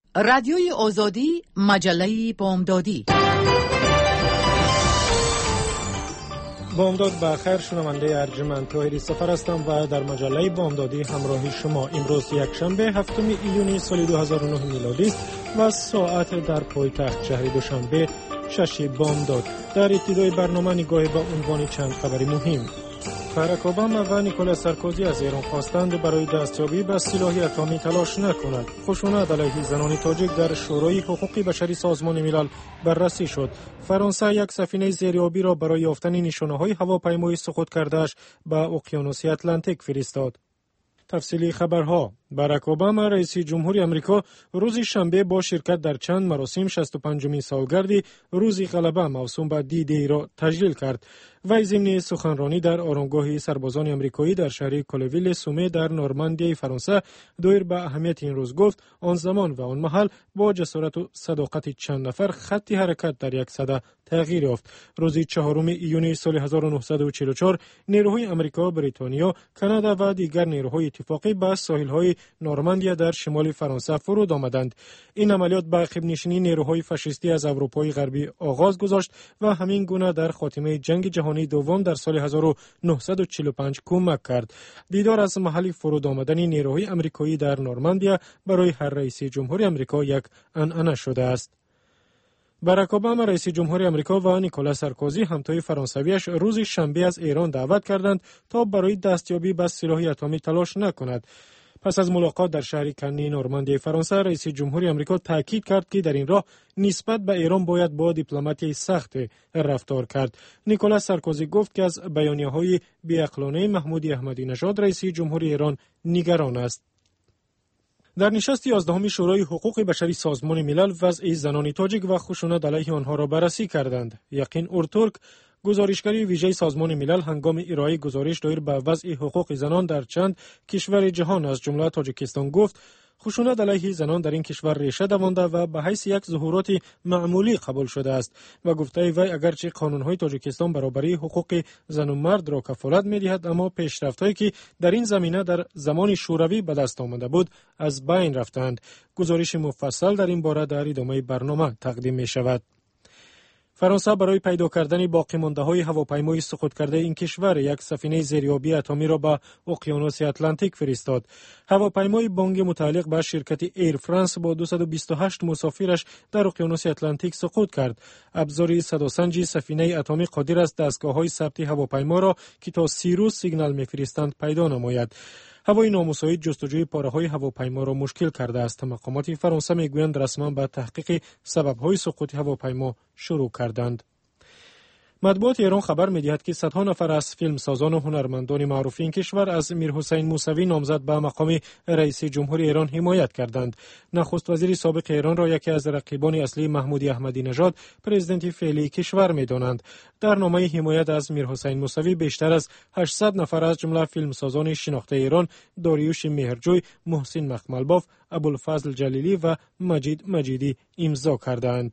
رادیوی آزادی، مجله بامدادی. بامداد بخیر، شنونده ارجمند طاهری سفر هستم و در مجله بامدادی همراه شما. امروز یکشنبه 7 ایونی سال 2009 میلادی است و ساعت در پایتخت شهر دوشنبه 6 بامداد. در ابتدای برنامه نگاهی به عنوان چند خبر مهم. باراک اوباما و نیکولاس سارکوزی از ایران خواستند برای دستیابی به سلاح اتمی تلاش نکند. خشونت علیه زنان تاجیک در شورای حقوق بشری سازمان ملل بررسی شد. فرانسه یک سفینه زیریابی را برای یافتن نشانه‌های هواپیمای سقوط کرده‌اش به اقیانوس اتلانتیک فرستاد. تفصیلی خبرها. باراک اوباما رئیس جمهوری آمریکا روز شنبه با شرکت در چند مراسم 65مین سالگرد روز غلبه موسوم به دی را تجلیل کرد. وی ضمن سخنرانی در آرامگاه سربازان آمریکایی در شهر کولویل سومه در نورماندی فرانسه دایر به اهمیت این روز گفت آن زمان و آن محل با جسارت و صداقت چند نفر خط حرکت در یک سده تغییر یافت. روز 4 ایونی سال 1944 نیروهای آمریکا، بریتانیا، کانادا و دیگر نیروهای اتفاقی به ساحل‌های نورماندیا در شمال فرانسه فرود آمدند. این عملیات به عقب‌نشینی نیروهای فاشیستی از اروپای غربی آغاز گذاشت و همین گونه در خاتمه جنگ جهانی دوم در سال 1945 کمک کرد. دیدار از محل فرود آمدن نیروهای آمریکایی در نورماندیا برای هر رئیس جمهور آمریکا یک عنعنه شده است. باراک اوباما رئیس جمهور آمریکا و نیکولاس سارکوزی همتای فرانسویش روز شنبه از ایران دعوت کردند تا برای دستیابی به سلاح اتمی تلاش نکند. پس از ملاقات در شهر کنی نورماندی فرانسه، رئیس جمهوری آمریکا تاکید کرد که در این راه نسبت به ایران باید با دیپلماتی سخت رفتار کرد. نیکولاس سارکوزی گفت که از بیانیه‌های بی‌عقلانه محمود احمدی نژاد رئیس جمهوری ایران نگران است. در نشست 11 شورای حقوق بشری سازمان ملل وضع زنان تاجیک و خشونت علیه آنها را بررسی کردند. یقین اورتورک، گزارشگری ویژه سازمان ملل، هنگام ارائه گزارش دایر به وضع حقوق زنان در چند کشور جهان از جمله تاجیکستان گفت خشونت علیه زنان در این کشور ریشه دوانده و به حیث یک ظهورات معمولی قبول شده است و گفته وی اگرچه قانون‌های تاجیکستان برابری حقوق زن و مرد را کفالت می‌دهد، اما پیشرفت‌هایی که در این زمینه در زمان شوروی به دست آمده بود از بین رفتند. گزارش مفصل در این باره در ادامه برنامه تقدیم می‌شود. فرانسه برای پیدا کردن باقی مانده‌های هواپیمای سقوط کرده این کشور یک سفینه زیریابی اتمی را به اقیانوس اتلانتیک فرستاد. هواپیمای بونگ متعلق به شرکت ایر فرانس با 228 مسافرش در اقیانوس اتلانتیک سقوط کرد. ابزار صداسنج سفینه اتمی قادر است دستگاه‌های ثبت هواپیما را که تا 30 روز سیگنال می‌فرستند پیدا نماید. هوای نامساعد جستجوی پاره‌های هواپیما را مشکل کرده است. مقامات فرانسه میگویند رسما به تحقیق سبب‌های سقوط هواپیما شروع کردند. مطبوعات ایران خبر می‌دهد که صدها نفر از فیلمسازان و هنرمندان معروف این کشور از میرحسین موسوی نامزد به مقام رئیس جمهوری ایران حمایت کردند. نخست وزیر سابق ایران را یکی از رقیبان اصلی محمود احمدی نژاد، پرزیدنت فعلی کشور می‌دانند. در نامه حمایت از میرحسین موسوی بیشتر از 800 نفر از جمله فیلمسازان شناخته ایران، داریوش مهرجوی، محسن مخملباف، ابوالفضل جلیلی و مجید مجیدی امضا کردند.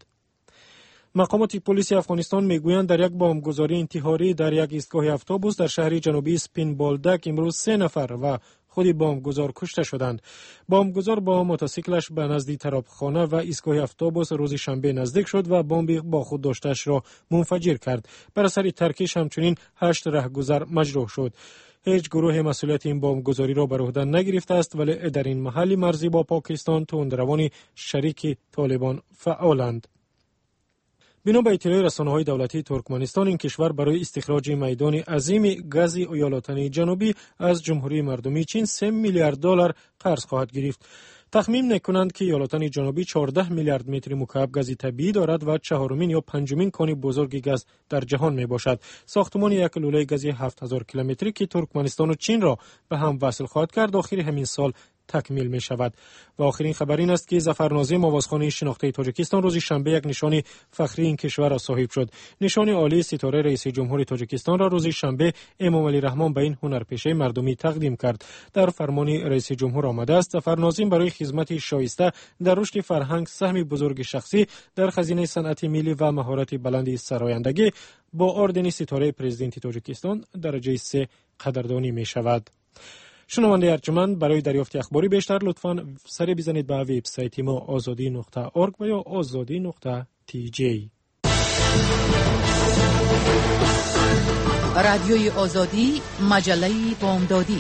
مقامات پلیس افغانستان میگویند در یک بمبگذاری انتحاری در یک ایستگاه اتوبوس در شهر جنوبی سپین بولدک امروز 3 نفر و خود بمبگذار کشته شدند. بمبگذار با موتورسیکلش به نزدیک ترابخانه و ایستگاه اتوبوس روز شنبه نزدیک شد و بمب با خود داشته‌اش را منفجر کرد. بر اثر ترکش همچنین 8 راهگذر مجروح شد. هیچ گروه مسئولیت این بمبگذاری را بر عهده نگرفته است، ولی در این محل مرزی با پاکستان تندروان شریک طالبان فعالند. بنا به اطلاع رسانه‌های دولتی ترکمنستان، این کشور برای استخراج میدان عظیم گاز ایالات جنوبی از جمهوری مردمی چین 3 میلیارد دلار قرض خواهد گرفت. تخمین می‌کنند که ایالات جنوبی 14 میلیارد متر مکعب گاز طبیعی دارد و چهارمین یا پنجمین کان بزرگ گاز در جهان میباشد. ساختمان یک لوله گاز 7000 کیلومتری که ترکمنستان و چین را به هم وصل خواهد کرد آخر همین سال تکمیل می شود. و آخرین خبر این است که ظفرنازی آوازخوانی شناخته تاجیکستان روز شنبه یک نشان فخری این کشور را صاحب شد. نشان عالی ستاره رئیس جمهور تاجیکستان را روز شنبه امام علی رحمان به این هنرپیشه مردمی تقدیم کرد. در فرمان رئیس جمهور آمده است ظفرنازی برای خدمت شایسته در رشد فرهنگ سهم بزرگ شخصی در خزینه صنعت ملی و مهارت بلند سرایندگی با اردن ستاره پرزیدنت تاجیکستان درجه 3 قدردانی می شود. شنونده ارجمند، برای دریافت اخباری بیشتر لطفاً سر بزنید به وبسایت ما azadi.org و یا azadi.tj. رادیوی آزادی، مجله بامدادی.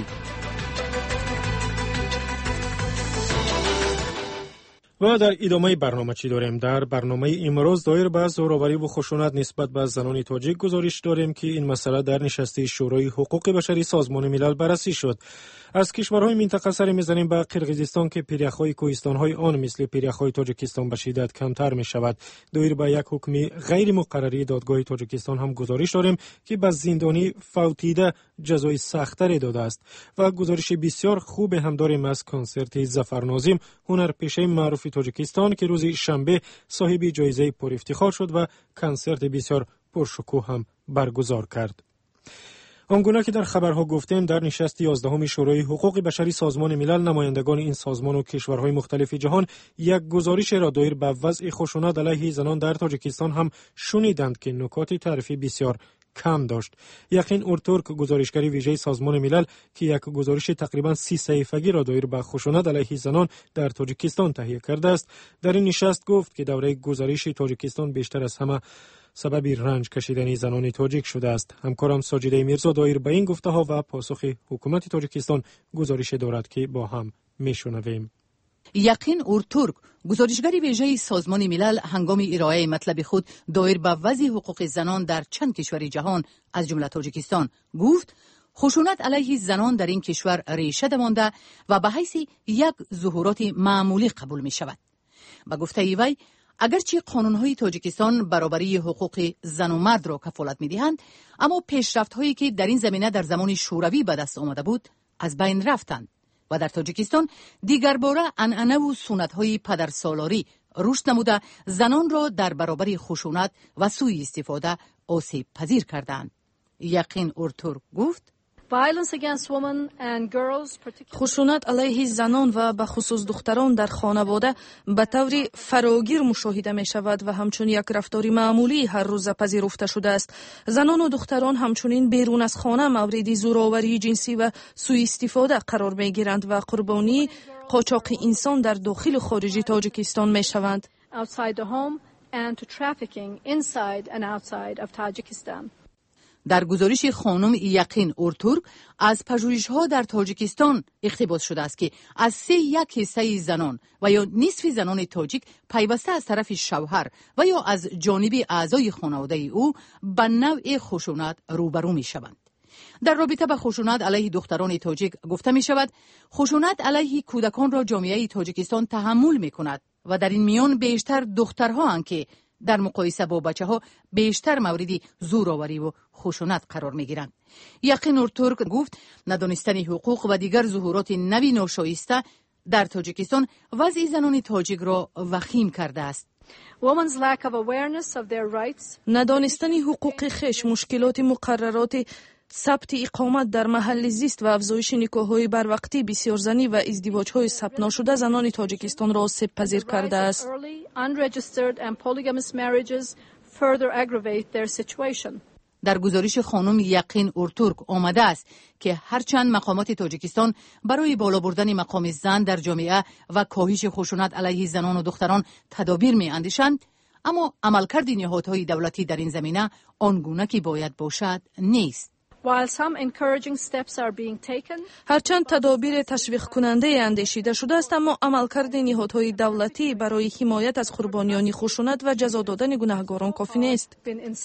و در ادامه برنامه چی داریم؟ در برنامه امروز دایر به زوراوری و خشونت نسبت به زنان تاجیک گزارش داریم که این مسئله در نشست شورای حقوق بشری سازمان ملل بررسی شد. از کشورهای منطقه سر می‌زنیم به قرقیزستان که پیرخ‌های کوهستان‌های آن مثل پیرخ‌های تاجیکستان به شدت کمتر می‌شود. دایر به یک حکم غیر مقرری دادگاه تاجیکستان هم گزارش داریم که به زندانی فوتیده جزای سخت‌تری داده است. و گزارش بسیار خوب هم داریم از کنسرت ظفرناظم، هنرپیشه معروف تاجیکستان که روز شنبه صاحب جایزه پر افتخار شد و کنسرت بسیار پرشکوه هم برگزار کرد. آنگونه که در خبرها گفتیم، در نشست 11 شورای حقوق بشری سازمان ملل نمایندگان این سازمان و کشورهای مختلف جهان یک گزارش را دایر به وضع خشونت علیه زنان در تاجیکستان هم شنیدند که نکات تعریفی بسیار کم داشت. یقین اورتورک، گزارشگر ویژه سازمان ملل که یک گزارش تقریبا 30 صفحه‌ای را دایر به خشونت علیه زنان در تاجیکستان تهیه کرده است، در این نشست گفت که دوره گزارش تاجیکستان بیشتر از همه سبب رنج کشیدن زنان تاجیک شده است. همکارم ساجده میرزا دایر به این گفته ها و پاسخ حکومت تاجیکستان گزارش دارد که با هم میشنویم. یقین اورتورک، گزارشگر ویژه سازمان ملل، هنگام ارائه مطلب خود دایر به وضع حقوق زنان در چند کشور جهان از جمله تاجیکستان گفت خشونت علیه زنان در این کشور ریشه مانده و به حیث یک ظهورات معمولی قبول می شود. با گفته وی، اگرچه قانون‌های تاجیکستان برابری حقوق زن و مرد را کفالت می‌دهند، اما پیشرفت‌هایی که در این زمینه در زمان شوروی به دست آمده بود از بین رفتند و در تاجیکستان دیگر باره عنعنه و سنت‌های پدرسالاری رشد نموده زنان را در برابر خشونت و سوء استفاده آسیب پذیر کردند. یقین اورتورک گفت خشونت علیه زنان و به خصوص دختران در خانواده به طور فراگیر مشاهده می شود و همچون یک رفتار معمولی هر روز پذیرفته شده است. زنان و دختران همچنین بیرون از خانه مورد زورآوری جنسی و سوء استفاده قرار می گیرند و قربانی قاچاق انسان در داخل و خارج تاجیکستان می شوند. در گزارش خانم یقین اورتورک از پژوهش‌ها در تاجیکستان اقتباس شده است که از 3/1 زنان و یا نصف زنان تاجیک پیوسته از طرف شوهر و یا از جانب اعضای خانواده او به نوع خشونت روبرو می‌شوند. در رابطه با خشونت علیه دختران تاجیک گفته می‌شود خشونت علیه کودکان را جامعه تاجیکستان تحمل می‌کند و در این میان بیشتر دخترها هستند که در مقایسه با بچه‌ها بیشتر مورد زورآوری و خشونت قرار می‌گیرند. یقین اورتورک گفت ندانستن حقوق و دیگر ظهورات نوی ناشایسته در تاجیکستان وضع زنان تاجیک را وخیم کرده است. ندانستن حقوق خویش، مشکلات مقررات ثبت اقامت در محل زیست و افزایش نکاح‌های بروقتی، بسیارزنی و ازدواج‌های ثبت ناشده زنان تاجیکستان را آسیب پذیر کرده است. در گزارش خانم یقین اورتورک آمده است که هرچند مقامات تاجیکستان برای بالا بردن مقام زن در جامعه و کاهش خشونت علیه زنان و دختران تدابیر می‌اندیشند، اما عملکرد نهادهای دولتی در این زمینه آنگونه که باید باشد نیست. هرچند تدابیر تشویق کننده اندیشیده شده است، اما عملکرد نهادهای دولتی برای حمایت از قربانیان خشونت و جزا دادن گناهکاران کافی نیست.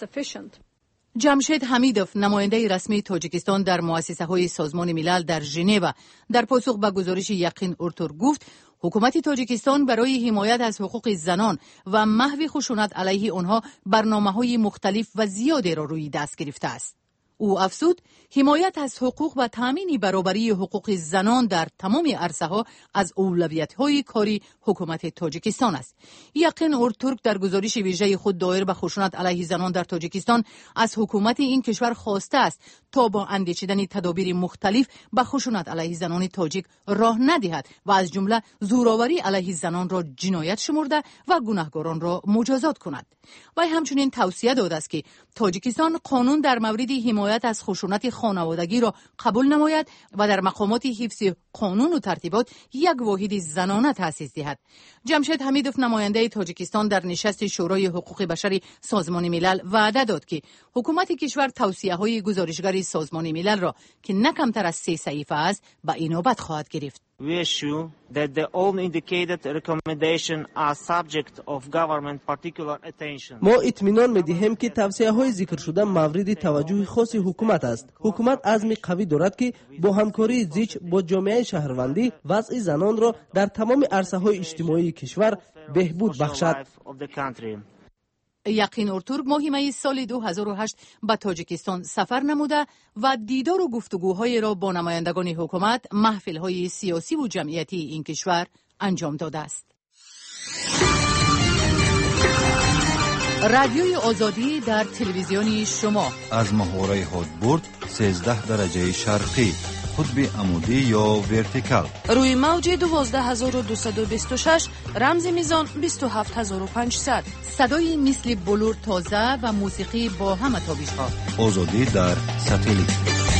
جمشید حمیدوف، نماینده رسمی تاجیکستان در مؤسسه‌های سازمان ملل در ژنو، در پاسخ به گزارش یقین اورتورک گفت حکومت تاجیکستان برای حمایت از حقوق زنان و محو خشونت علیه آنها برنامه‌های مختلف و زیادی را روی دست گرفته است. او افزود حمایت از حقوق و تامین برابری حقوق زنان در تمام عرصه‌ها از اولویت‌های کاری حکومت تاجیکستان است. یقین اورتورک در گزارش ویژه خود دایر به خشونت علیه زنان در تاجیکستان از حکومت این کشور خواسته است تا با اندیشیدن تدابیر مختلف به خشونت علیه زنان تاجیک راه ندهد و از جمله زورآوری علیه زنان را جنایت شمرده و گناهکاران را مجازات کند. و همچنین توصیه داده است که تاجیکستان قانون در مورد حمایت حمایت از خشونت خانوادگی را قبول نماید و در مقامات حفظ قانون و ترتیبات یک واحد زنانه تأسیس دهد. جمشید حمیدوف نماینده تاجیکستان در نشست شورای حقوق بشر سازمان ملل وعده داد که حکومت کشور توصیه‌های گزارشگر سازمان ملل را که نه کمتر از 3 صفحه است به اینابت خواهد گرفت. We assure that the all indicated recommendations are subject of government particular attention. ما اطمینان می‌دهیم که توصیه‌های ذکر شده مورد توجه خاص حکومت است. حکومت عزم قوی دارد که با همکاری زیچ با جامعه شهروندی وضع زنان را در تمام عرصه‌های اجتماعی کشور بهبود بخشد. یقین اورتورگ ماه می سال 2008 به تاجیکستان سفر نموده و دیدار و گفتگوهای را با نمایندگان حکومت، محفل‌های سیاسی و جمعیتی این کشور انجام داده است. رادیوی آزادی در تلویزیون شما از محوره هادبورد 13 درجه شرقی، قطب عمودی یا ورتیکال، روی موج 12226 رمز میزان 27500، صدای مثل بلور تازه و موسیقی با همه تابش‌ها. آزادی در ساتلیت.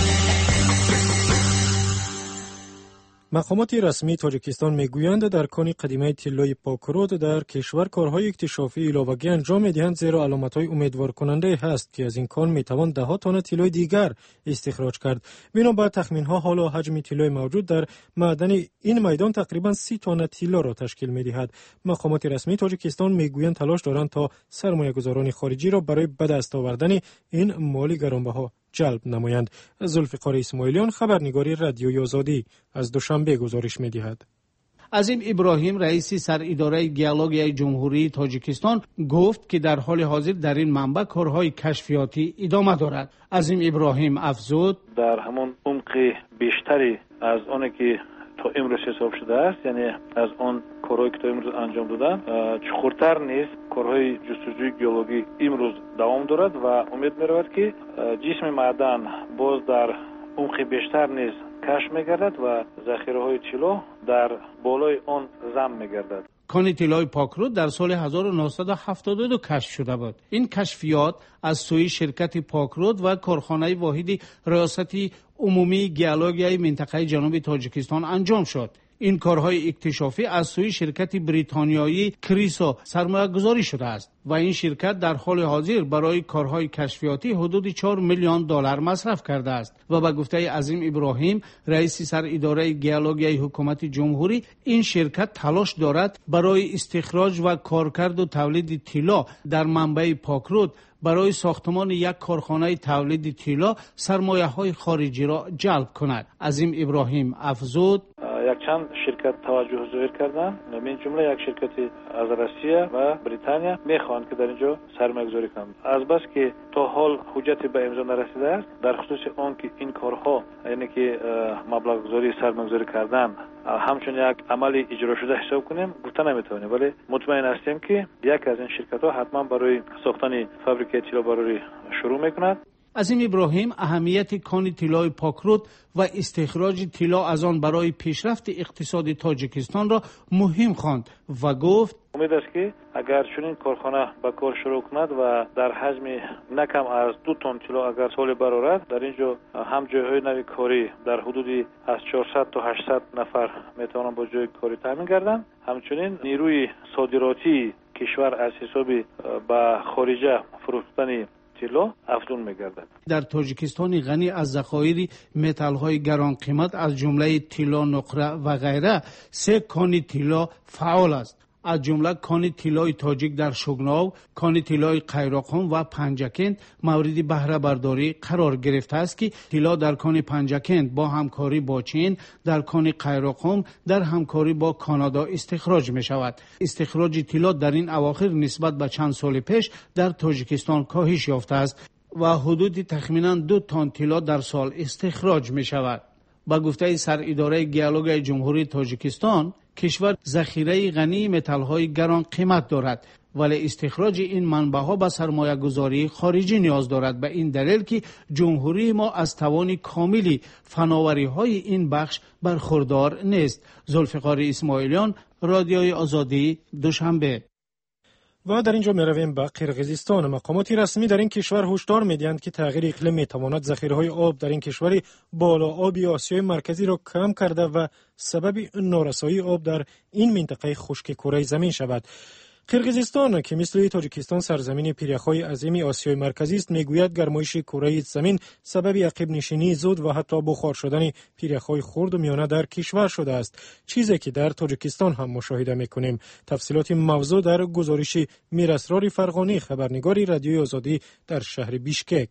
مقامات رسمی تاجیکستان میگویند در کان قدیمی تیلای پاکرود در کشور کارهای اکتشافی علاوگی انجام میدهند، زیرا علامت‌های امیدوار کننده هست که از این کان میتوان 10 تن تیلای دیگر استخراج کرد. بنابر تخمین‌ها حالا حجم تیلای موجود در معدن این میدان تقریبا 30 تن تیلا را تشکیل میدهد. مقامات رسمی تاجیکستان میگویند تلاش دارند تا سرمایه‌گذاران خارجی را برای به دست آوردن این مال گرانبها جلب نمایند. ذوالفقار اسماعیلیان، خبرنگاری رادیوی آزادی، از دوشنبه گزارش می‌دهد. عظیم ابراهیم رئیس سر اداره گئولوژی جمهوری تاجیکستان گفت که در حال حاضر در این منبع کارهای کشفیاتی ادامه دارد. عظیم ابراهیم افزود در همون عمق بیشتری از آنی که تا امروز حساب شده است، یعنی از آن کارهایی که تا امروز انجام دادن چخورتر نیست. کارهای جستجوی گئولوژی امروز دوام دارد و امید می‌رود که جسم معدن باز در عمق بیشتر نیز کشف می‌گردد و ذخیره‌های طلا در بالای آن ضم می‌گردد. کان طلای پاکرود در سال 1972 کشف شده بود. این کشفیات از سوی شرکت پاکرود و کارخانه واحد ریاست عمومی گئولوژی منطقه جنوب تاجیکستان انجام شد. این کارهای اکتشافی از سوی شرکت بریتانیایی کریسو سرمایه گذاری شده است و این شرکت در حال حاضر برای کارهای کشفیاتی حدود 4 میلیون دلار مصرف کرده است و به گفته عظیم ابراهیم رئیس سر اداره گئولوژی حکومت جمهوری، این شرکت تلاش دارد برای استخراج و کارکرد و تولید طلا در منبع پاکرود برای ساختمان یک کارخانه تولید طلا سرمایه‌های خارجی را جلب کند. عظیم ابراهیم افزود یک چند شرکت توجه ظاهر کردن، من جمله یک شرکتی از روسیه و بریتانیا میخوان که در اینجا سرمایه‌گذاری کنند. از بس که تا حال حجتی به امضا نرسیده است در خصوص آن که این کارها یعنی که مبلغ گذاری سرمایه‌گذاری کردن همچون یک عملی اجرا شده حساب کنیم گفته نمیتونیم، ولی مطمئن هستیم که یک از این شرکت‌ها حتما برای ساختن فابریکه طلا بارانی شروع میکند. عظیم ابراهیم اهمیت کان طلای پاکرود و استخراج طلا از آن برای پیشرفت اقتصاد تاجیکستان را مهم خواند و گفت امید است که اگر چنین کارخانه به کار شروع کند و در حجم نکم از 2 تن طلا اگر سال برآورد، در اینجا هم جایهای نوی کاری در حدود از 400 تا 800 نفر میتوانند با جای کاری تامین گردند. همچنین نیروی صادراتی کشور از حساب به خارجه فروختن افزون می‌گردد. در تاجیکستان غنی از ذخایر متال‌های گران قیمت از جمله طلا، نقره و غیره 3 کان طلا فعال است. از جمله کان طلای تاجیک در شگناو، کان طلای قیراقان و پنجکند مورد بهره برداری قرار گرفته است که طلا در کان پنجکند با همکاری با چین، در کان قیراقان در همکاری با کانادا استخراج می شود. استخراج طلا در این اواخر نسبت به چند سال پیش در تاجیکستان کاهش یافته است و حدود تخمینا 2 تن طلا در سال استخراج می شود. با گفته سر اداره گئولوژی جمهوری تاجیکستان، کشور ذخیره غنی متال‌های گران قیمت دارد، ولی استخراج این منبع‌ها به سرمایه‌گذاری خارجی نیاز دارد. به این دلیل که جمهوری ما از توان کاملی فناوری‌های این بخش برخوردار نیست. ذوالفقار اسماعیلیان، رادیوی آزادی، دوشنبه. و در اینجا میرویم به قرقیزستان. مقامات رسمی در این کشور هشدار میدهند که تغییر اقلیم میتواند ذخیره‌های آب در این کشور بالا آبی آسیای مرکزی را کم کرده و سبب نارسایی آب در این منطقه خشک کره زمین شود. قرقیزستان که مثل تاجیکستان سرزمین پیره‌های عظیم آسیای مرکزی است، میگوید گرمایش کره زمین سبب عقب نشینی زود و حتی بخار شدن پیره‌های خرد و میانه در کشور شده است، چیزی که در تاجیکستان هم مشاهده میکنیم. تفصیلات موضوع در گزارش میراسرار فرغانی، خبرنگار رادیوی آزادی در شهر بیشکک.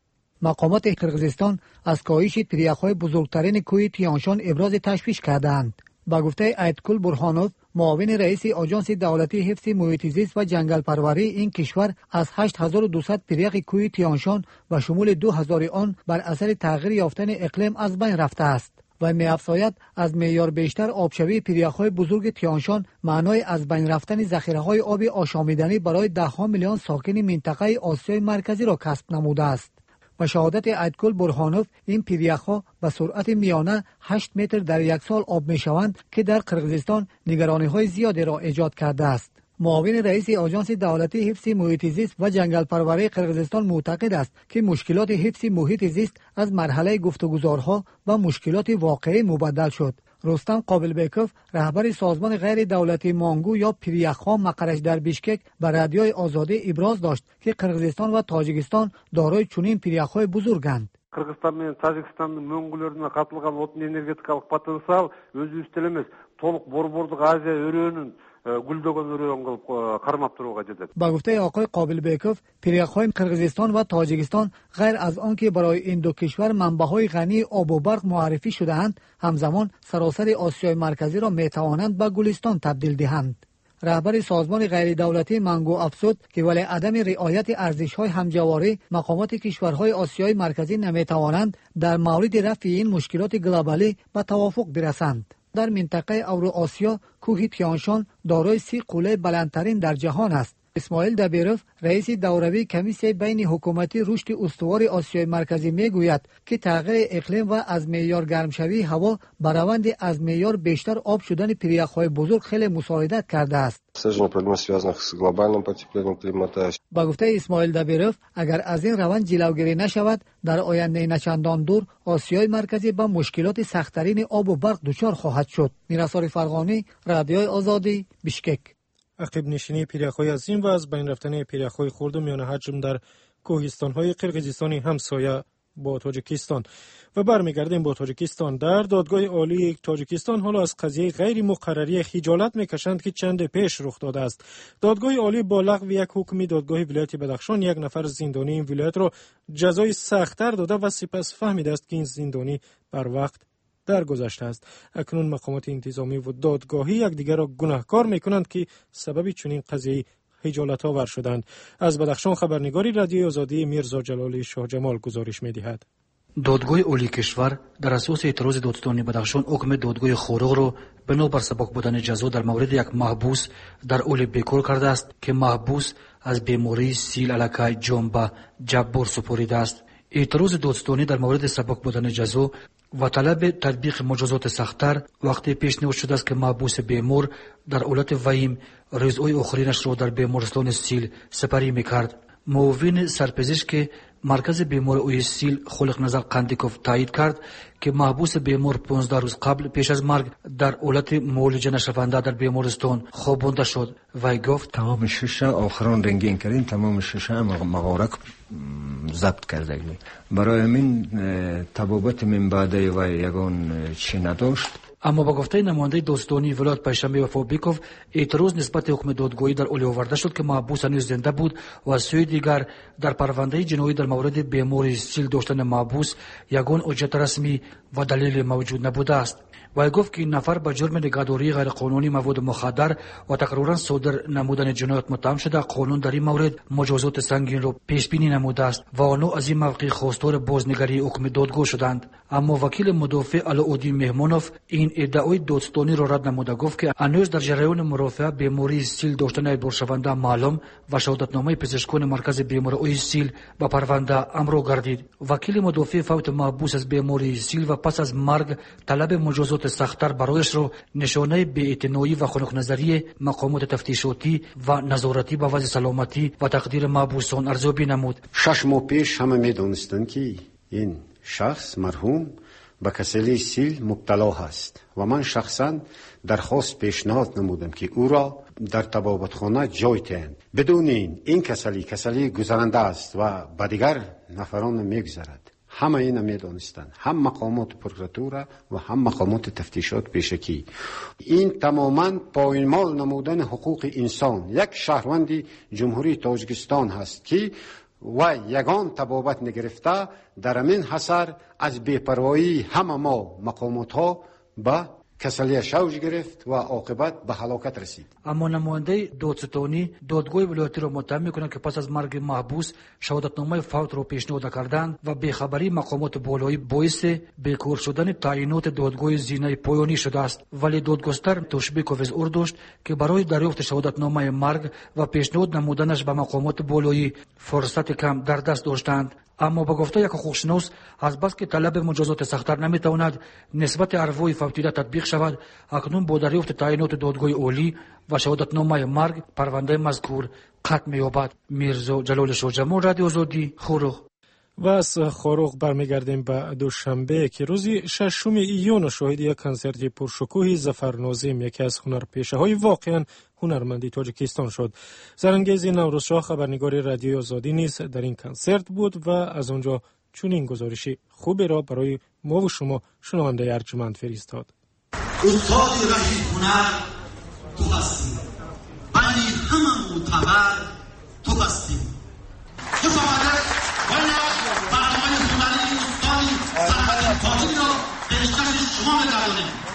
مقامات قرقیزستان از کاهش پیره‌های بزرگترین کوه تیانشان ابراز تشویش کردند. با گفته ایتکول برهانوف، معاون رئیس آژانس دولتی حفظ محیط زیست و جنگل پروری این کشور، از 8200 پیرق کوه تیانشان و شمول 2000 آن بر اثر تغییر یافتن اقلیم از بین رفته است و می‌افزاید از معیار بیشتر آبشوی پیرق‌های بزرگ تیانشان معنای از بین رفتن ذخیره‌های آب آشامیدنی برای ده‌ها میلیون ساکن منطقه آسیای مرکزی را کسب نموده است. و شهادت ایتکول برهانوف، این پیره‌ها به سرعت میانه 8 متر در یک سال آب می‌شوند که در قرقیزستان نگرانی‌های زیادی را ایجاد کرده است. معاون رئیس آژانس دولتی حفظ محیط زیست و جنگل پروری قرقیزستان معتقد است که مشکلات حفظ محیط زیست از مرحله گفتگوزارها و مشکلات واقعی مبدل شد. رستم قابلبکوف، رهبر سازمان غیر دولتی مانگو یا پیریخ‌ها مقرش در بیشکک، به رادیوی آزادی ابراز داشت که قرقیزستان و تاجیکستان دارای چنین پیریخ‌های بزرگند. Qirg'iziston men Tojikistonning mo'ng'ullaridan qatilgan o'tin energetikalik potensial o'zibizda emas, to'liq borbordiq Aziya o'rönün guldagan o'rön qilib qaramab turibga jetadi. با گفته آقای قابلبکوف، پیره‌های قرقیزستان و تاجیکستان غیر از آنکه برای این دو کشور منبع‌های غنی آب و برق معرفی شده‌اند، همزمان سراسر آسیای مرکزی را می‌توانند به گلستان تبدیل دهند. رهبر سازمان غیر دولتی منگو افزود که ولی عدم رعایت ارزش‌های همجواری، مقامات کشورهای آسیای مرکزی نمی‌توانند در مورد رفع این مشکلات گلوبالی به توافق برسند. در منطقه اوراسیا، کوه تیانشان دارای 30 قله بلندترین در جهان است. اسماعیل دبیروف، رئیس دوروی کمیسیون بین حکومتی رشد استوار آسیای مرکزی میگوید که تغییر اقلیم و از معیار گرمشوی هوا بر روند از معیار بیشتر آب شدن پیره‌های بزرگ خیلی مساعدت کرده است. با گفته اسماعیل دبیروف، اگر از این روند جلوگیری نشود، در آینده نچندان دور آسیای مرکزی به مشکلات سخت‌ترین آب و برق دچار خواهد شد. میراسرار فرغانی، رادیوی آزادی، بیشکک. عقب نشینی پیره‌های عظیم و از بین رفتن پیره‌های خرد و میانه حجم در کوهستان‌های قرقیزستان همسایه با تاجیکستان. و برمیگردیم با تاجیکستان. در دادگاه عالی تاجیکستان حالا از قضیه غیر مقرری خجالت میکشند که چند پیش رخ داده است. دادگاه عالی با لغو یک حکم دادگاه ولایت بدخشان یک نفر زندانی این ولایت را جزای سخت‌تر داده و سپس فهمیده است که این زندانی بر وقت درگذشته است. اکنون مقامات انتظامی و دادگاهی یکدیگر را گناهکار میکنند که سبب چنین قضیه خجالت آور شدند. از بدخشان خبرنگاری رادیوی آزادی میرزا جلال شاه جمال گزارش میدهد. دادگاه عالی کشور در اساس اعتراض دادستانی بدخشان حکم دادگاه خورق را بنابر سبک بودن جزا در مورد یک محبوس در اولی بیکار کرده است که محبوس از بیماری سیل علاقه جنبه جبار سپریده است. اعتراض دادستانی در مورد سبک بودن جزا و طلب تطبیق مجازات سخت‌تر وقتی پیشنهاد شده است که محبوس بیمار در حالت وحیم روزهای آخرینش را در بیمارستان سیل سپری می‌کرد. معاون سرپزشک مرکز بیمار اوی سیل خلق نظر قندیکوف تایید کرد که محبوس بیمار 15 روز قبل پیش از مرگ در حالت معالجه نشونده در بیمارستان خوابانده شد. وی گفت تمام شش آخران رنگین کردیم، تمام شش مغارک ضبط کرده. برای من تبابت من بعده و یگان چی نداشت. اما با گفته نماینده دادستانی ولایت پنجشنبه وفا بیکوف، اعتراض نسبت حکم دادگاهی در اولی آورده شد که محبوس هنوز زنده بود و از سوی دیگر در پرونده جنایی در مورد بیماری سیل داشتن محبوس یگان حجت رسمی و دلیل موجود نبوده است. و گفت که این نفر به جرم نگهداری غیرقانونی مواد مخدر و تکرارا صادر نمودن جنایت متهم شده. قانون در این مورد مجازات سنگین را پیش بینی نموده است و آنها از این موقع خواستار بازنگری حکم دادگاه شدند. اما وکیل مدافع علاءالدین مهمانوف این ادعای دادستانی را رد نموده، گفت که هنوز در جریان مرافعه بیماری سیل داشتن ادبارشونده معلوم و شهادتنامه پزشکان مرکز بیماری سیل به پرونده امر گردید. وکیل مدافع فوت محبوس از بیماری سیل و پس از مرگ طلب مجازات سخت‌تر برایش را نشانه بی‌اعتنایی و خنک‌نظری مقامات تفتیشاتی و نظارتی به وضع سلامتی و تقدیر محبوسان ارزیابی نمود. 6 ماه پیش همه می‌دانستند که این شخص مرحوم به کسلی سیل مبتلا است و من شخصا درخواست پیشنهاد نمودم که او را در طبابتخانه جای دهند. بدون این کسلی گذرنده است و به دیگر نفران میگذرد. همه این میدانستند، هم مقامات پروکراتوره و هم مقامات تفتیشات پیشکی. این تماما پایمال نمودن حقوق انسان یک شهروند جمهوری تاجیکستان هست که و یگان تبابت نگرفته در این حصر از بی‌پروایی همه ما مقامات ها به کسلی شوج گرفت و عاقبت به هلاکت رسید. اما نماینده دادستانی دادگاه ولایتی را متهم می‌کنند که پس از مرگ محبوس شهادتنامه فوت را پیشنهاد کردند و بی‌خبری مقامات بالایی باعث بیکار شدن تعیینات دادگاه زینه پایانی شده است. ولی دادگستر تشبیه وضع داشت که برای دریافت شهادتنامه مرگ و پیشنهاد نمودنش به مقامات بالایی فرصت کم در دست داشتند. اما با گفته یک حقوقشناس از بس که طلب مجازات سخت‌تر نمیتواند نسبت ارواح فوتیده تطبیق شود، اکنون با دریافت تعیینات دادگاه عالی و شهادتنامه مرگ پرونده مذکور ختم می‌یابد. میرزا جلال شاهجمال، رادیو آزادی، خروغ. و از خروغ برمیگردیم به دوشنبه که روز 6 ایون شاهد یک کنسرت پرشکوه ظفر ناظم، یکی از هنرپیشه های واقعا هنرمندی تاجیکستان شد. زرانگیز نوروزشاه خبرنگار رادیو آزادی نیز در این کنسرت بود و از آنجا چنین گزارشی خوبی را برای ما و شما شنونده ارجمند فرستاد. استاد رهی هنر تو هستی، ولی همه معتبر تو هستی. خوش آمده برنامه هنری استادی سرحد تاجیک را پیشکش شما می‌گردانیم.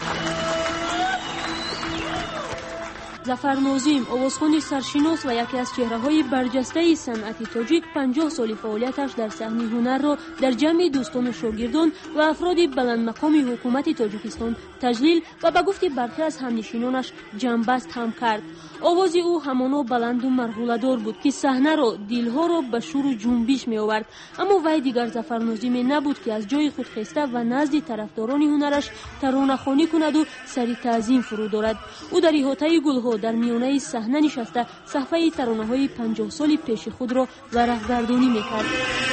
ظفر ناظم آوازخوان سرشناس و یکی از چهره‌های برجسته صنعت تاجیک 50 سال فعالیتش در صحنه هنر را در جمع دوستان و شاگردان و افراد بلند مقام حکومت تاجیکستان تجلیل و به گفت برخی از همنشینانش جنبست هم کرد. آواز او همانا بلند و مرحوله‌دار بود که صحنه را، دلها را به شور و جنبش می آورد. اما وی دیگر ظفر ناظم نبود که از جای خود خسته و نزد طرفداران هنرش ترانه‌خوانی کند و سری تعظیم فرود آرد. او در احاطه گلها در میانه صحنه نشسته صفحه ترانه‌های 50 سال پیش خود را ورق‌گردانی می‌کرد.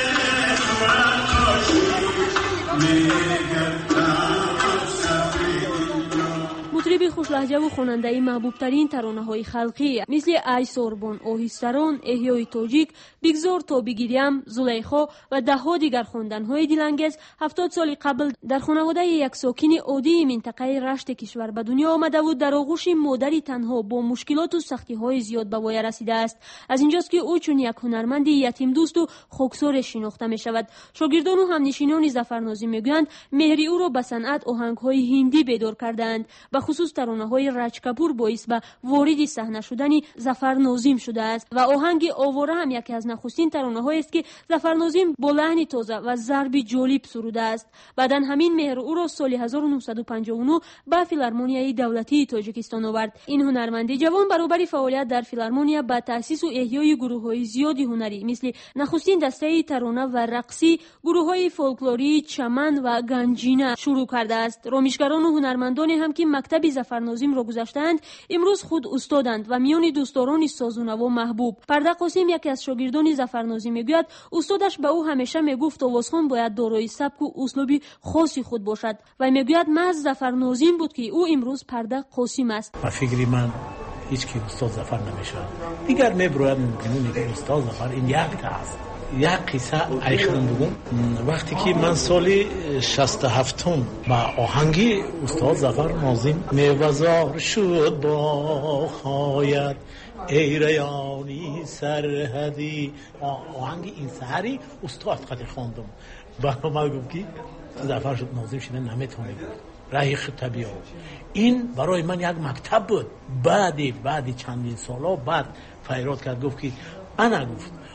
مطرب خوشلهجه و خواننده محبوب ترین ترانه‌های خلقی مثل ای سوربان، آهستران، احیای تاجیک، بگذار تا بگیریم، زلیخا و ده‌ها دیگر خواندن‌های دلانگیز 70 سال قبل در خانواده یک ساکن عادی منطقه رشت کشور به دنیا آمده و در آغوش مادری تنها با مشکلات و سختی‌های زیاد به وی رسیده است. از اینجاست که او چون یک هنرمند یتیم دوست و خاکسار شناخته می‌شود. شاگردان و همنشینان ظفر ناظم میگویند مهری او را به صنعت آهنگ‌های هندی بیدار کردند. به خصوص ترانه‌های راج کپور باعث به وارد صحنه شدن ظفر ناظم شده است و آهنگ آواره هم یکی از نخستین ترانه‌هایی است که ظفر ناظم با لحن تازه و ضرب جالب سروده است. بعداً همین مهر او را سال 1959 به فیلارمونیای دولتی تاجیکستان آورد. این هنرمند جوان برابر فعالیت در فیلارمونیا با تأسیس و احیای گروه‌های زیادی هنری مثل نخستین دسته ترانه و رقصی، گروه‌های فولکلوری چمن و گنجینه شروع کرده است. رامیشگران و هنرمندان هم که مکتب ظفر ناظم را گذاشتند امروز خود استادند و میان دوستداران سازونوا محبوب. پرده قاسم یکی از شاگردان ظفر ناظم میگوید استادش به او همیشه میگفت آوازخوان باید دارای سبک و اسلوبی خاصی خود باشد و میگوید محض ظفر ناظم بود که او امروز پرده قاسم است. فکری من هیچ کی استاد ظفر نمیشه. دیگر میبروید میگن استاد ظفر این یک است. یک قصه ایخرم بگم. وقتی که من سال 67 با آهنگی استاد ظفر ناظم میوزار شد با خایت ای ریانی سرحدی، آهنگ این سحری استاد قدر خواندم. برای من گفت که ظفر شد ناظم شده نمیتونه بود رایخ طبیعه. این برای من یک مکتب بود. بعد چندین سالا بعد فیراد کرد گفت که انا گفت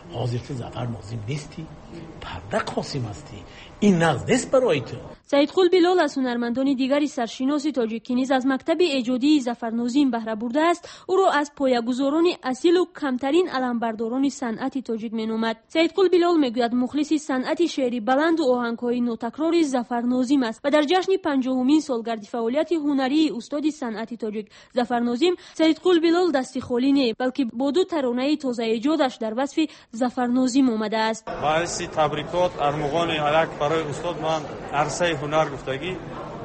حاضر تو ظفر ناظم نیستی، پرده قاسم هستی، این نقد نیست برای تو. سیدقول بلال از هنرمندان دیگری سرشناس تاجیکی نیز از مکتب ایجادی ظفر ناظم بهره برده است. او را از پایه‌گذاران اصیل و کمترین علمبرداران صنعت تاجیک می‌نامد. سیدقول بلال میگوید مخلص صنعت شعری بلند و آهنگ‌های نوتکرار ظفر ناظم است و در جشن 50مین سالگرد فعالیت هنری استاد صنعت تاجیک ظفر ناظم، سیدقول بلال دستی خالی نه، بلکه با دو ترانه تازه ایجادش در وصف ظفر ناظم آمده است. باعث تبریکات ارمغان الک برای استاد من عرصه هنر گفتگی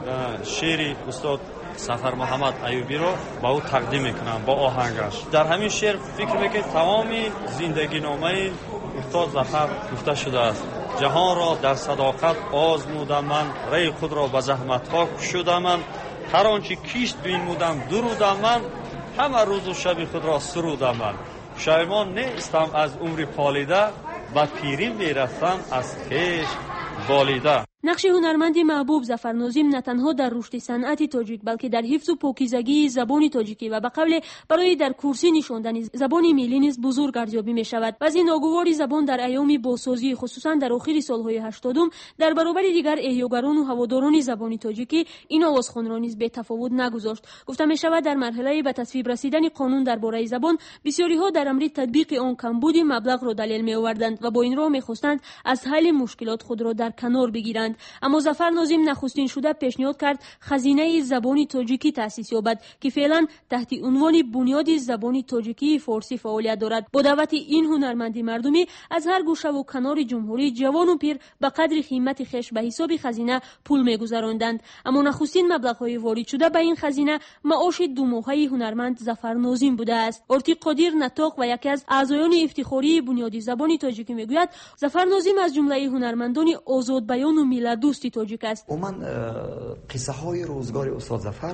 شعری استاد سفر محمد ایوبی رو با او تقدیم میکنم با آهنگش. در همین شعر فکر میکنم تمامی زندگی نامه استاد ظفر گفته شده است. جهان را در صداقت آزمودم من، ری خود را به زحمت ها کشیدم من، هر آنچه کیست بینمودم درودم من، همه روز و شب خود را سرودم من. پشیمان نیستم از عمر پالیده، به پیری میرسم از خویش بالیده. نقش هنرمند محبوب ظفر ناظم نه تنها در رشد صنعت تاجیک بلکه در حفظ و پاکیزگی زبان تاجیکی و به قول برای در کرسی نشاندن زبان ملی نیز بزرگ ارزیابی می شود. بعضی ناگوار زبان در ایام بازسازی خصوصا در آخر سالهای 80 در برابر دیگر احیاگران و هواداران زبان تاجیکی این آوازخوان را نیز به تفاوت نگذاشت. گفته می شود در مرحله به تصویب رسیدن قانون درباره زبان بسیاری ها در امر تطبیق آن کمبود مبلغ را دلیل می آوردند و با این راه می خواستند از حل مشکلات خود را در کنار بگیرند. اما ظفر ناظم نخستین شده پیشنهاد کرد خزینه زبان تاجیکی تأسیس یابد که فعلا تحت عنوان بنیاد زبان تاجیکی فارسی فعالیت دارد. با دعوت این هنرمند مردمی از هر گوشه و کنار جمهوری جوان و پیر به قدر قیمت خویش به حساب خزینه پول می‌گذراندند. اما نخستین مبلغ‌های وارد شده به این خزینه معاش 2 ماهه هنرمند ظفر ناظم بوده است. ارتی قادر نطاق و یکی از اعضایان افتخاری بنیاد زبان تاجیکی میگوید ظفر ناظم از جمله هنرمندان آزاد بیان و ملت دوستی تاجیک است. من قصه های روزگار استاد ظفر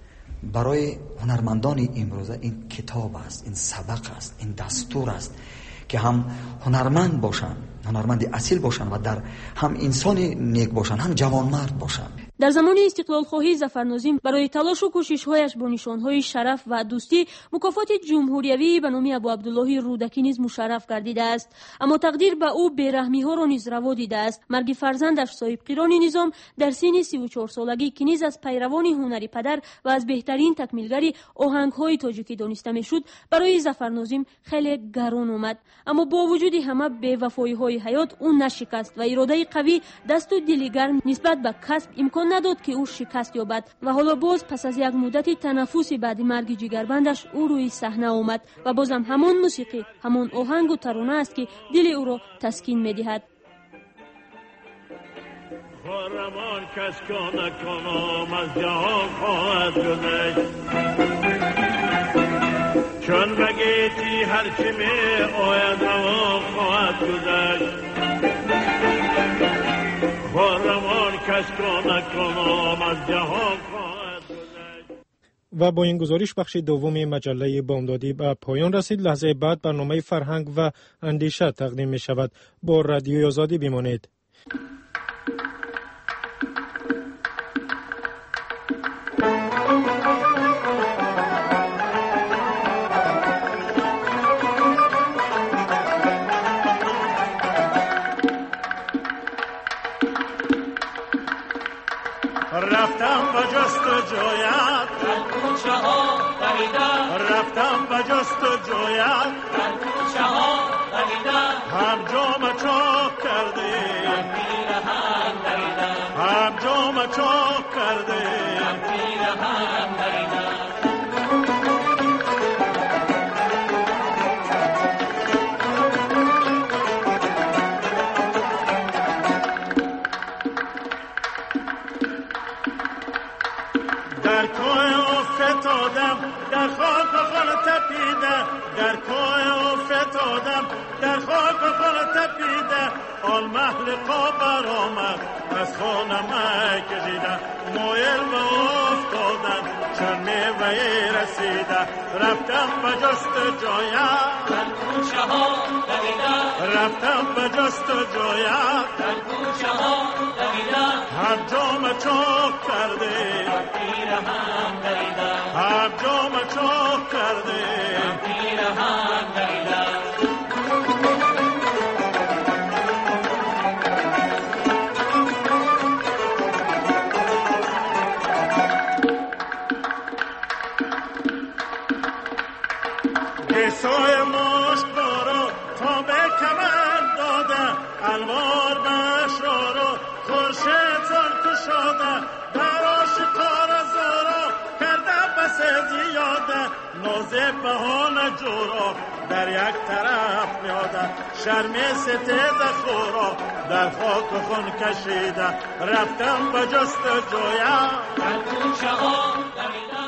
برای هنرمندان امروزه این کتاب است، این سبق است، این دستور است که هم هنرمند باشند، هنرمند اصیل باشند و در هم انسان نیک باشند، هم جوانمرد باشند. در زمان استقلال خواهی ظفر ناظم برای تلاش و کوشش‌هایش با نشانهای شرف و دوستی مکافات جمهوریوی به نام ابو عبدالله رودکی نیز مشرف گردیده است. اما تقدیر به او بی‌رحمی‌ها را نیز روا دیده است. مرگ فرزندش صاحب قران نظام در سن 34 سالگی که نیز از پیروان هنری پدر و از بهترین تکمیلگری آهنگ‌های تاجیکی دانسته می‌شد برای ظفر ناظم خیلی گران آمد. اما با وجود همه بی‌وفایی‌های حیات او نشکست و اراده قوی دست و دل گرم نسبت به کسب امکان نداد که او شکست یابد و حالا باز پس از یک مدت تنفس بعد مرگ جگربندش او روی صحنه آمد و بازم همان موسیقی، همان آهنگ و ترانه است که دل او را تسکین می‌دهد. خرمان کس کنم از جهان خواهد گذشت، چون بگیتی هرچی می آید روان خواهد گذشت. خرمان کس کنم از جهان خواهد گذشت. و با این گزارش بخش دوم مجله بامدادی به پایان رسید. لحظه بعد برنامه فرهنگ و اندیشه تقدیم می شود. با رادیوی آزادی بمانید. رفتم به جستجویت در کوچه ها دویدم، رفتم به جستجویت در کوچه ها دویدم، هم جام چاک کرده هم پیرهن دویدم، هم جام چاک کرده هم پیرهن دویدم. در کوی افتادم در خاک خل تپیده، در کوی افتادم در خاک خل تپیده، آن محل قابر آمد از خانم کشیده، مایل به افتادن چون میوه رسیده، رفتم به جستجویت در کوچه ها دویدم، رفتم به جستجویت در کوچه ها دویدم، هر جام چاک کرده پیرهن دویدم، هر جام چاک کرده پیرهن دویدم. قصای مشکارا تا به کمر داده الوار بشارا خورشید سر کشاده در آشکار زارا کرده بس زیاده نازه بهانه جورا در یک طرف میاده شرم ستیز خورا در خاک خون کشیده رفتم به جست جویا در کوچه ها